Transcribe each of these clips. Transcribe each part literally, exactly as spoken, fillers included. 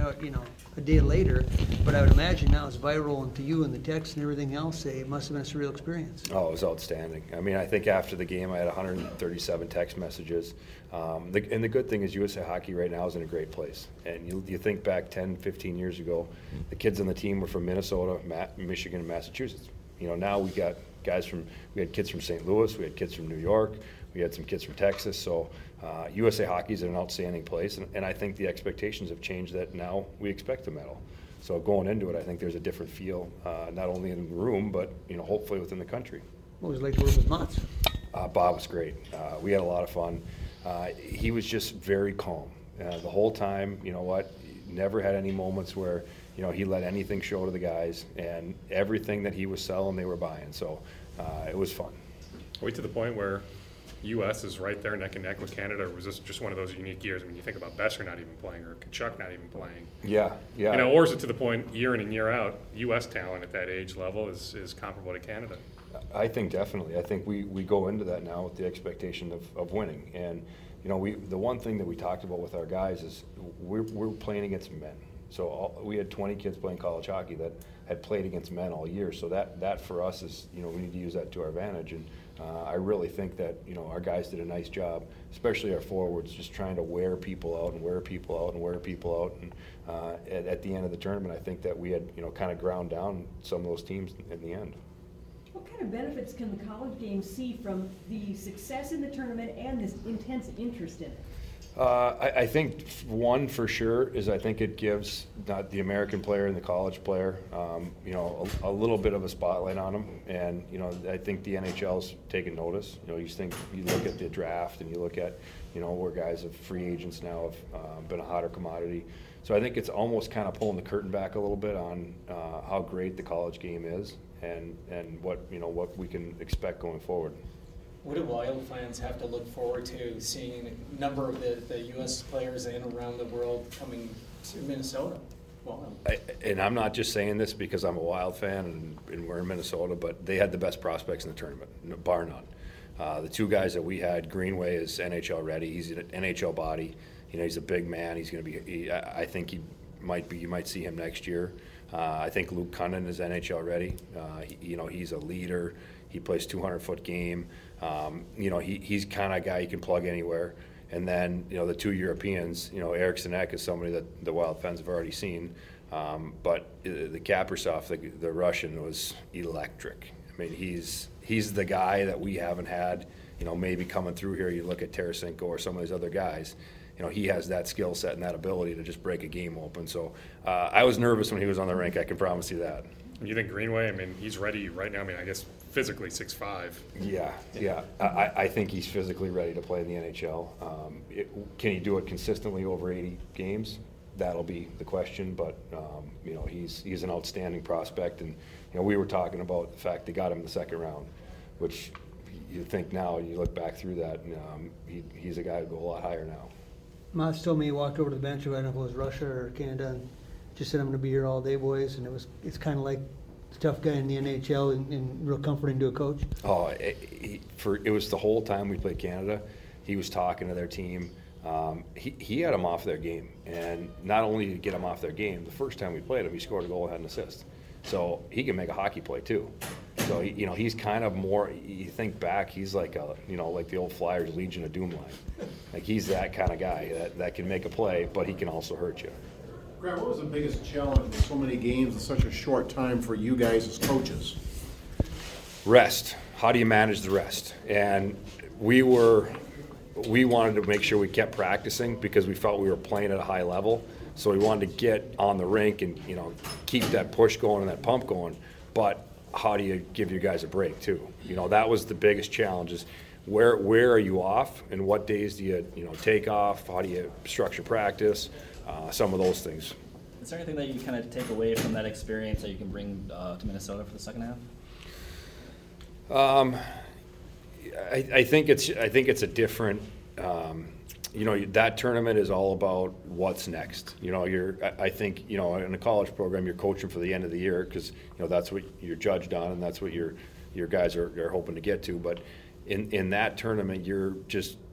out, you know, a day later. But I would imagine now it's viral and to you and the text and everything else. It must have been a surreal experience. Oh, it was outstanding. I mean, I think after the game I had one hundred thirty-seven text messages. Um, the, and the good thing is U S A Hockey right now is in a great place. And you, you think back ten, fifteen years ago, the kids on the team were from Minnesota, Ma- Michigan, and Massachusetts. You know, now we got guys from, we had kids from Saint Louis, we had kids from New York, we had some kids from Texas. So uh, U S A Hockey is in an outstanding place. And, and I think the expectations have changed that now we expect a medal. So going into it, I think there's a different feel, uh, not only in the room, but, you know, hopefully within the country. What was it like to work with Mats? Uh, Bob was great. Uh, we had a lot of fun. Uh, he was just very calm uh, the whole time. You know what? Never had any moments where, you know, he let anything show to the guys, and everything that he was selling, they were buying. So uh, it was fun. Wait to the point where U S is right there neck and neck with Canada, or was this just one of those unique years? I mean, you think about Besser not even playing, or Kachuk not even playing. Yeah, yeah. You know, or is it to the point year in and year out, U S talent at that age level is, is comparable to Canada? I think definitely. I think we, we go into that now with the expectation of, of winning. And, you know, we the one thing that we talked about with our guys is we're, we're playing against men. So all, we had twenty kids playing college hockey that had played against men all year. So that, that for us is, you know, we need to use that to our advantage. And uh, I really think that, you know, our guys did a nice job, especially our forwards, just trying to wear people out and wear people out and wear people out. And uh, at, at the end of the tournament, I think that we had, you know, kind of ground down some of those teams in the end. What kind of benefits can the college game see from the success in the tournament and this intense interest in it? Uh, I, I think one for sure is I think it gives not the American player and the college player, um, you know, a, a little bit of a spotlight on them. And, you know, I think the N H L's taken notice. You know, you think, you look at the draft and you look at, you know, where guys have free agents now have um, been a hotter commodity. So I think it's almost kind of pulling the curtain back a little bit on uh, how great the college game is and, and what, you know, what we can expect going forward. What do Wild fans have to look forward to, seeing a number of the, the U S players in and around the world coming to Minnesota? Wild. I, and I'm not just saying this because I'm a Wild fan and, and we're in Minnesota, but they had the best prospects in the tournament, bar none. Uh, the two guys that we had, Greenway is N H L ready. He's an N H L body. You know, he's a big man. He's going to be. He, I think he might be. You might see him next year. Uh, I think Luke Cunnin is N H L ready. Uh, he, you know, he's a leader. He plays two hundred foot game. Um, you know, he, he's kind of guy you can plug anywhere. And then, you know, the two Europeans, you know, Eric Sinek is somebody that the Wild fans have already seen. Um, but the Kaprizov, the, the Russian, was electric. I mean, he's he's the guy that we haven't had, you know, maybe coming through here. You look at Tarasenko or some of these other guys. You know, he has that skill set and that ability to just break a game open. So uh, I was nervous when he was on the rink, I can promise you that. You think Greenway, I mean, he's ready right now. I mean, I guess physically six five. Yeah, yeah. I, I think he's physically ready to play in the N H L. Um, it, can he do it consistently over eighty games? That'll be the question. But, um, you know, he's he's an outstanding prospect. And, you know, we were talking about the fact they got him in the second round, which you think now, you look back through that, and, um, he, he's a guy who'll go a lot higher now. Mats told me he walked over to the bench, I don't know if it was Russia or Canada, and just said, I'm going to be here all day, boys. And it was it's kind of like the tough guy in the N H L and, and real comforting to a coach. Oh, it, he, for it was the whole time we played Canada, he was talking to their team. Um, he, he had them off their game. And not only did he get them off their game, the first time we played him, he scored a goal and had an assist. So he can make a hockey play too. So, he, you know, he's kind of more, you think back, he's like a, you know, like the old Flyers Legion of Doom line. Like he's that kind of guy that, that can make a play, but he can also hurt you. Grant, what was the biggest challenge with so many games in such a short time for you guys as coaches? Rest. How do you manage the rest? And we were, we wanted to make sure we kept practicing because we felt we were playing at a high level. So we wanted to get on the rink and, you know, keep that push going and that pump going. But how do you give your guys a break too? You know, that was the biggest challenge is where where are you off and what days do you, you know, take off? How do you structure practice? Uh, some of those things. Is there anything that you kind of take away from that experience that you can bring uh, to Minnesota for the second half? Um, I, I think it's I think it's a different. Um, you know, that tournament is all about what's next. You know, you're. I think you know in a college program you're coaching for the end of the year because you know that's what you're judged on and that's what your your guys are, are hoping to get to. But in in that tournament you're just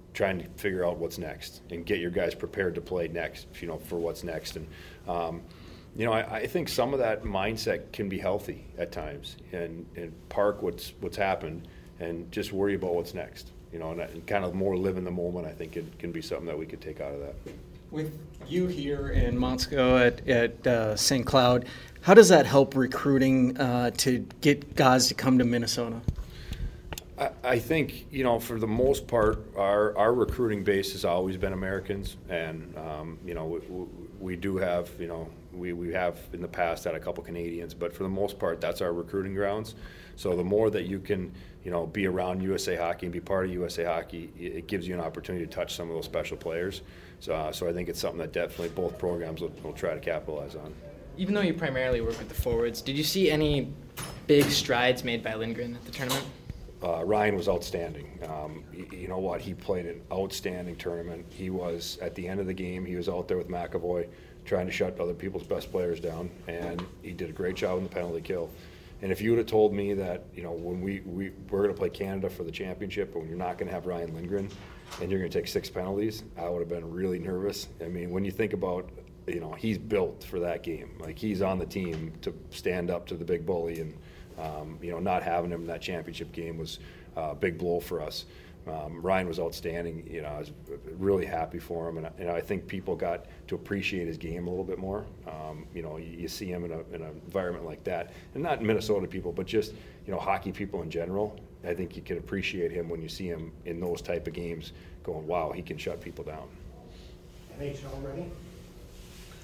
trying to figure out what's next and get your guys prepared to play next, you know, for what's next. And, um, you know, I, I think some of that mindset can be healthy at times, and, and park what's what's happened and just worry about what's next. You know, and, and kind of more live in the moment, I think it can be something that we could take out of that. With you here in Montego at, at uh, Saint Cloud, how does that help recruiting uh, to get guys to come to Minnesota? I, I think, you know, for the most part, our, our recruiting base has always been Americans, and, um, you know, we, we do have, you know, we, we have in the past had a couple Canadians, but for the most part, that's our recruiting grounds. So the more that you can, you know, be around U S A Hockey and be part of U S A Hockey, it gives you an opportunity to touch some of those special players. So, uh, so I think it's something that definitely both programs will, will try to capitalize on. Even though you primarily work with the forwards, did you see any big strides made by Lindgren at the tournament? Uh, Ryan was outstanding. Um, you, you know what? He played an outstanding tournament. He was, at the end of the game, he was out there with McAvoy trying to shut other people's best players down, and he did a great job in the penalty kill. And if you would have told me that, you know, when we, we, we're going to play Canada for the championship, but when you're not going to have Ryan Lindgren and you're going to take six penalties, I would have been really nervous. I mean, when you think about, you know, he's built for that game. Like, he's on the team to stand up to the big bully, and, um, you know, not having him in that championship game was a big blow for us. Um, Ryan was outstanding. You know, I was really happy for him, and, and I think people got to appreciate his game a little bit more. Um, you know, you, you see him in, a, in an environment like that, and not Minnesota people, but just, you know, hockey people in general. I think you can appreciate him when you see him in those type of games going, wow, he can shut people down. N H L ready?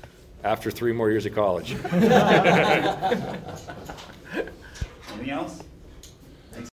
After three more years of college. Anything else?